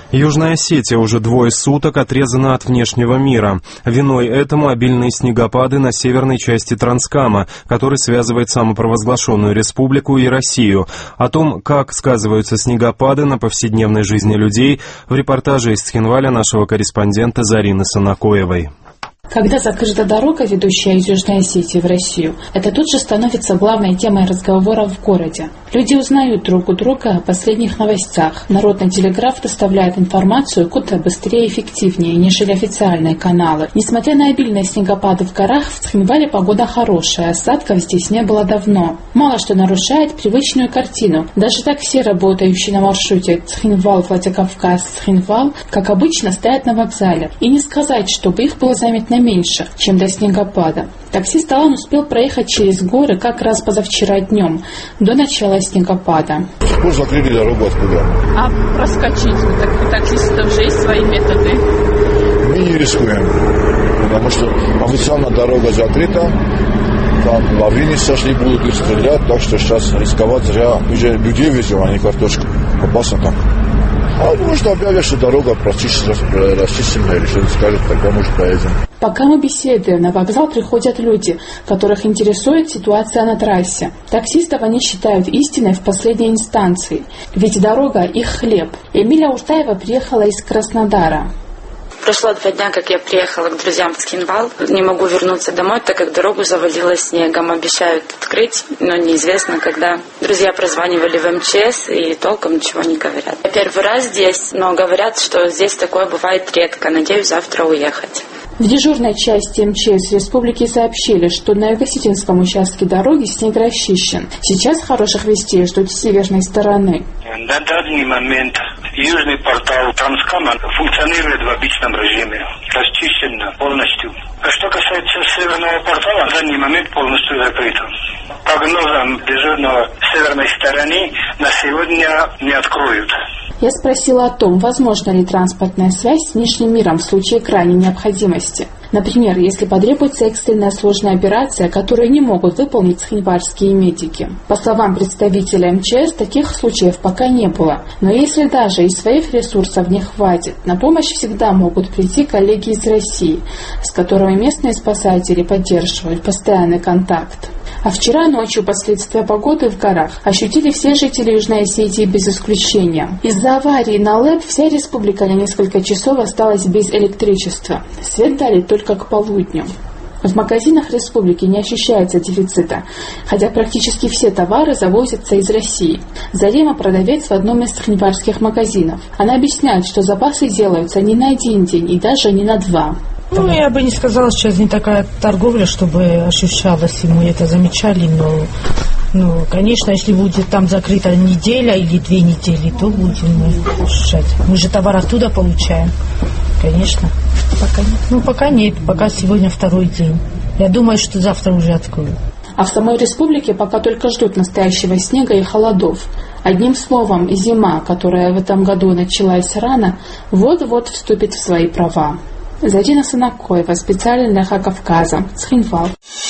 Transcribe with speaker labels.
Speaker 1: Южная Осетия уже двое суток отрезана от внешнего мира. Виной этому обильные снегопады на северной части Транскама, который связывает самопровозглашенную республику и Россию. О том, как сказываются снегопады на повседневной жизни людей, в репортаже из Цхинваля нашего корреспондента Зарины Санакоевой.
Speaker 2: Когда закрыта дорога, ведущая из Южной Осетии в Россию, это тут же становится главной темой разговоров в городе. Люди узнают друг у друга о последних новостях. Народный телеграф доставляет информацию куда быстрее и эффективнее, нежели официальные каналы. Несмотря на обильные снегопады в горах, в Цхинвале погода хорошая, осадков здесь не было давно. Мало что нарушает привычную картину. Даже такси, работающие на маршруте Цхинвал-Владикавказ-Цхинвал, как обычно, стоят на вокзале. И не сказать, чтобы их было заметно меньше, чем до снегопада. Таксист Алан успел проехать через горы как раз позавчера днем, до начала снегопада.
Speaker 3: Закрыли дорогу откуда?
Speaker 4: А проскочить? У таксистов же есть свои методы.
Speaker 3: Мы не рискуем, потому что официально дорога закрыта, там лавины сошли, будут их стрелять, так что сейчас рисковать зря. Уже людей везем, а не картошку. Опасно там. А может объявят, что дорога расчищена или что-то скажет, тогда может поедем.
Speaker 2: Пока мы беседуем, на вокзал приходят люди, которых интересует ситуация на трассе. Таксистов они считают истиной в последней инстанции, ведь дорога – их хлеб. Эмилия Уртаева приехала из Краснодара.
Speaker 5: Прошло 2 дня, как я приехала к друзьям в Цхинвал. Не могу вернуться домой, так как дорогу завалило снегом. Обещают открыть, но неизвестно когда. Друзья прозванивали в МЧС и толком ничего не говорят. Я первый раз здесь, но говорят, что здесь такое бывает редко. Надеюсь, завтра уехать.
Speaker 2: В дежурной части МЧС республики сообщили, что на Юго-Осетинском участке дороги снег расчищен. Сейчас хороших вестей ждут с северной стороны.
Speaker 6: На данный момент южный портал Транскама функционирует в обычном режиме, расчищен полностью. А что касается северного портала, на данный момент полностью закрыто. Прогнозом дежурного северной стороны на сегодня не откроют.
Speaker 2: Я спросила о том, возможна ли транспортная связь с внешним миром в случае крайней необходимости. Например, если потребуется экстренная сложная операция, которую не могут выполнить цхинвальские медики. По словам представителя МЧС, таких случаев пока не было. Но если даже и своих ресурсов не хватит, на помощь всегда могут прийти коллеги из России, с которыми местные спасатели поддерживают постоянный контакт. А вчера ночью последствия погоды в горах ощутили все жители Южной Осетии без исключения. Из-за аварии на ЛЭП вся республика на несколько часов осталась без электричества. Свет дали только к полудню. В магазинах республики не ощущается дефицита, хотя практически все товары завозятся из России. Зарема продавец в одном из цхинвальских магазинов. Она объясняет, что запасы делаются не на 1 день и даже не на 2.
Speaker 7: Я бы не сказала, сейчас не такая торговля, чтобы ощущалось, и мы это замечали, но, конечно, если будет там закрыта неделя или 2 недели, то будем мы ощущать. Мы же товар оттуда получаем, конечно. Пока нет. Пока нет, пока сегодня 2-й день. Я думаю, что завтра уже откроют.
Speaker 2: А в самой республике пока только ждут настоящего снега и холодов. Одним словом, зима, которая в этом году началась рано, вот-вот вступит в свои права. Зарина Санакоева, специально для Кавказа, Цхинвал.